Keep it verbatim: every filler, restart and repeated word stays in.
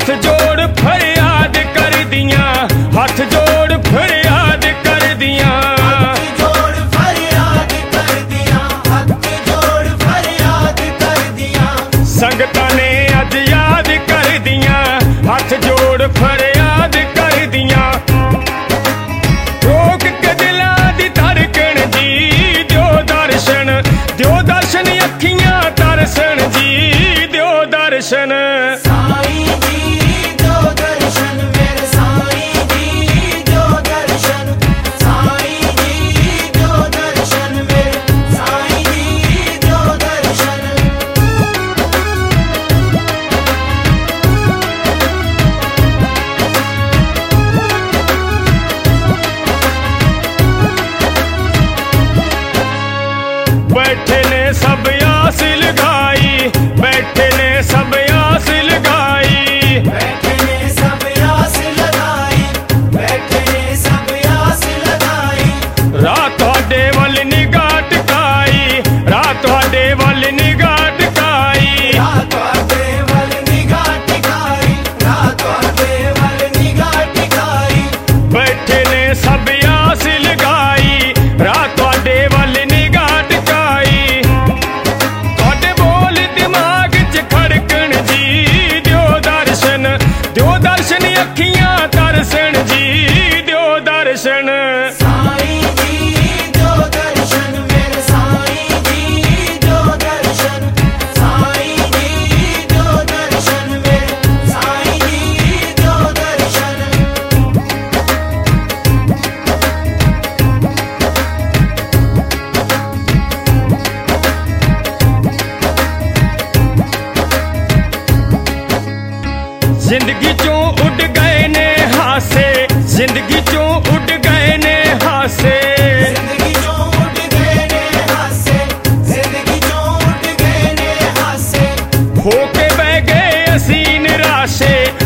हथ जोड़ फरियाद कर दियां, हथ जोड़ फरियाद कर दियां, हथ जोड़ फरियाद कर दियां, हथ जोड़ फरियाद कर दियां। संगतां ने अज याद कर दियां, हथ जोड़ फरियाद कर दियां। रोक के दिलां दी धड़कन जी, दियो दर्शन, दियो दर्शन अखियां तरसन जी, दियो दर्शन। साईं जी दो दर्शन मेरे साईं जी दो दर्शन, साईं जी दो दर्शन मेरे साईं जी दो दर्शन। बैठे ने सब आस लगाई, बैठे ने सब आस लगाई, बैठे ने सब आस लगाई, बैठे ने सब आस लगाई। रात तुहाडे वल निगाह टिकाई, रात तुहाडे वल निगाह टिकाई। रात तुहाडे वल निगाह टिकाई, रात तुहाडे वल निगाह टिकाई। बैठे ने सब आस लगाई, रात तुहाडे वल निगाह टिकाई। तुहाडे बोल दिमाग च खड़कन जी, दियो दर्शन, दियो दर्शन अखियां तरसन जी, दियो दर्शन। साईं जी दो दर्शन मेरे साईं जी दो दर्शन, साईं जी दो दर्शन मेरे साईं जी दो दर्शन। जिंदगी चों उड़ गए ने हासे, जिंदगी चों उड़ गए ने हासे। जिंदगी चों उड़ गए ने हासे, जिंदगी चों उड़ गए ने हासे। हो के बह गए असी निराशे,